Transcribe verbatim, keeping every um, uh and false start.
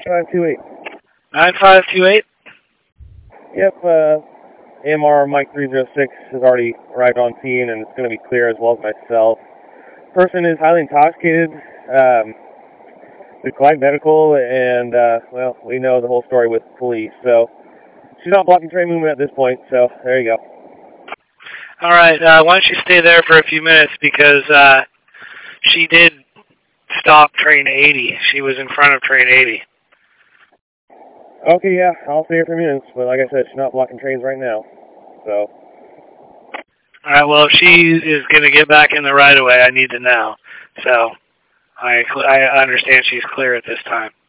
five two eight. nine five two eight? Yep, uh, A M R Mike three zero six has already arrived on scene, and it's going to be clear as well as myself. Person is highly intoxicated. Um, we collect medical, and, uh, well, we know the whole story with police, so she's not blocking train movement at this point, so there you go. All right, uh, why don't you stay there for a few minutes, because uh, she did stop train eighty. She was in front of train eighty. Okay, yeah, I'll stay here for minutes, but like I said, she's not blocking trains right now, so. All right, well, if she is going to get back in the right of way, I need to know. So I, I understand she's clear at this time.